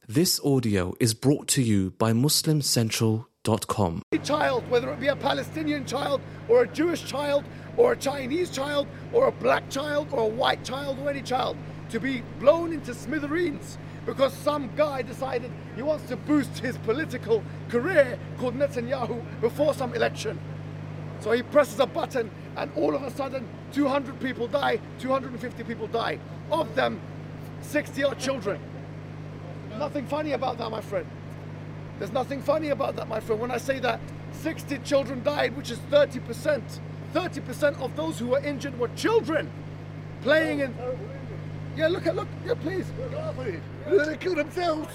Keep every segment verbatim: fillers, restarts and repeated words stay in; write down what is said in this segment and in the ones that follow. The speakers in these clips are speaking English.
This audio is brought to you by Muslim Central dot com. A child, whether it be a Palestinian child or a Jewish child or a Chinese child or a black child or a white child or any child, to be blown into smithereens because some guy decided he wants to boost his political career called Netanyahu before some election. So he presses a button and all of a sudden two hundred people die, two hundred fifty people die. Of them, sixty are children. Nothing funny about that, my friend. There's nothing funny about that, my friend. When I say that sixty children died, which is thirty percent, thirty percent of those who were injured were children playing in. Yeah, look at, look, yeah, please. They kill themselves.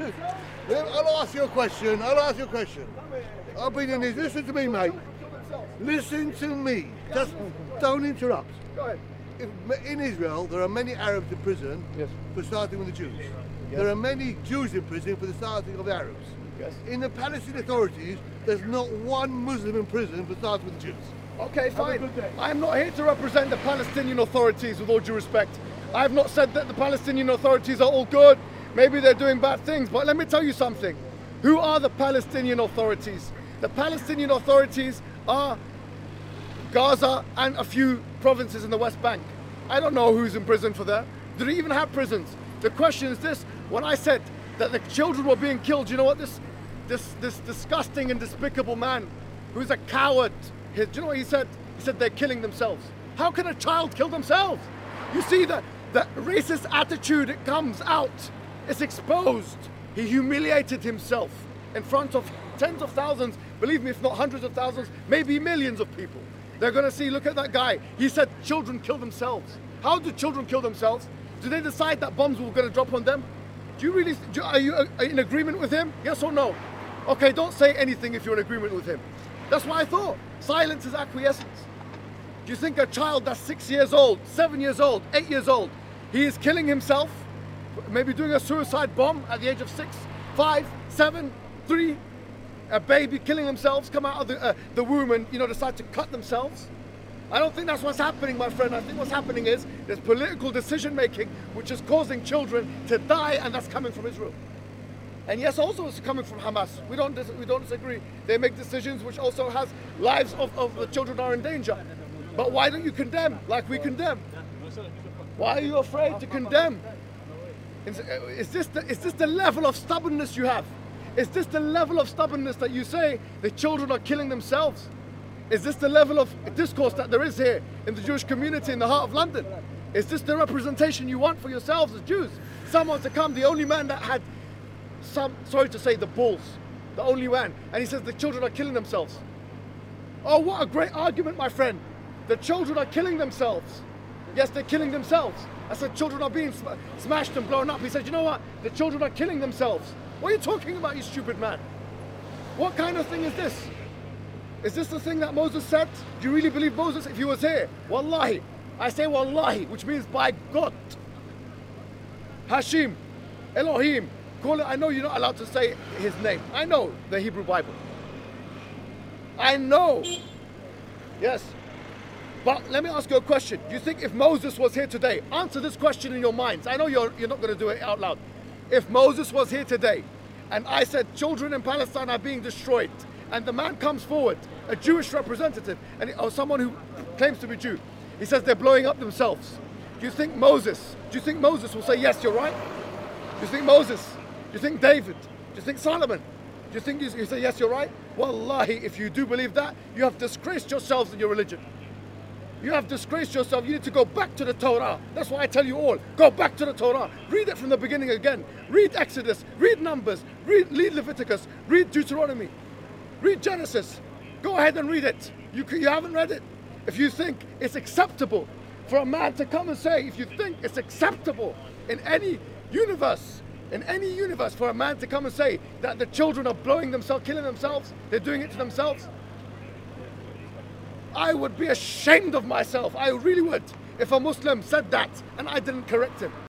I'll ask you a question. I'll ask you a question. I've been in this. Listen to me, mate. Listen to me. Just don't interrupt. Go ahead. If, in Israel, there are many Arabs in prison Yes. for starting with the Jews. Yes. There are many Jews in prison for the starting of the Arabs. Yes. In the Palestinian authorities, there's not one Muslim in prison for starting with the Jews. Okay, fine. good day. I'm not here to represent the Palestinian authorities, with all due respect. I've not said that the Palestinian authorities are all good. Maybe they're doing bad things, but let me tell you something. Who are the Palestinian authorities? The Palestinian authorities are Gaza and a few provinces in the West Bank. I don't know who's in prison for that. Do they even have prisons? The question is this: when I said that the children were being killed, you know what this this this disgusting and despicable man who's a coward, he, do you know what he said? He said they're killing themselves. How can a child kill themselves? You see the, the racist attitude, it comes out. It's exposed. He humiliated himself in front of tens of thousands, believe me, if not hundreds of thousands, maybe millions of people. They're gonna see, look at that guy. He said children kill themselves. How do children kill themselves? Do they decide that bombs were gonna drop on them? Do you really, do, are you uh, in agreement with him? Yes or no? Okay, don't say anything if you're in agreement with him. That's what I thought. Silence is acquiescence. Do you think a child that's six years old, seven years old, eight years old, he is killing himself, maybe doing a suicide bomb at the age of six, five, seven, three, a baby killing themselves, come out of the, uh, the womb and, you know, decide to cut themselves? I don't think that's what's happening, my friend. I think what's happening is there's political decision making which is causing children to die, and that's coming from Israel. And yes, also it's coming from Hamas. We don't dis- we don't disagree. They make decisions which also has lives of, of the children are in danger. But why don't you condemn like we condemn? Why are you afraid to condemn? Is, is this the, is this the level of stubbornness you have? Is this the level of stubbornness that you say the children are killing themselves? Is this the level of discourse that there is here in the Jewish community in the heart of London? Is this the representation you want for yourselves as Jews? Someone to come, the only man that had some, sorry to say, the balls, the only man, and he says the children are killing themselves. Oh, what a great argument, my friend. The children are killing themselves. Yes, they're killing themselves. I said children are being sm- smashed and blown up. He said, you know what? The children are killing themselves. What are you talking about, you stupid man? What kind of thing is this? Is this the thing that Moses said? Do you really believe Moses if he was here? Wallahi. I say Wallahi, which means by God. Hashim, Elohim. Call it. I know you're not allowed to say his name. I know the Hebrew Bible. I know. Yes. But let me ask you a question. Do you think if Moses was here today, answer this question in your minds. I know you're, you're not going to do it out loud. If Moses was here today and I said children in Palestine are being destroyed, and the man comes forward, a Jewish representative, and or someone who claims to be Jew, he says they're blowing up themselves. Do you think Moses, do you think Moses will say, yes, you're right? Do you think Moses, do you think David, do you think Solomon, do you think you, you say, yes, you're right? Wallahi, if you do believe that, you have disgraced yourselves in your religion. You have disgraced yourself. You need to go back to the Torah. That's why I tell you all, go back to the Torah. Read it from the beginning again. Read Exodus, read Numbers, read, read Leviticus, read Deuteronomy. Read Genesis. Go ahead and read it. You, you haven't read it. If you think it's acceptable for a man to come and say, if you think it's acceptable in any universe, in any universe for a man to come and say that the children are blowing themselves, killing themselves, they're doing it to themselves, I would be ashamed of myself. I really would if a Muslim said that and I didn't correct him.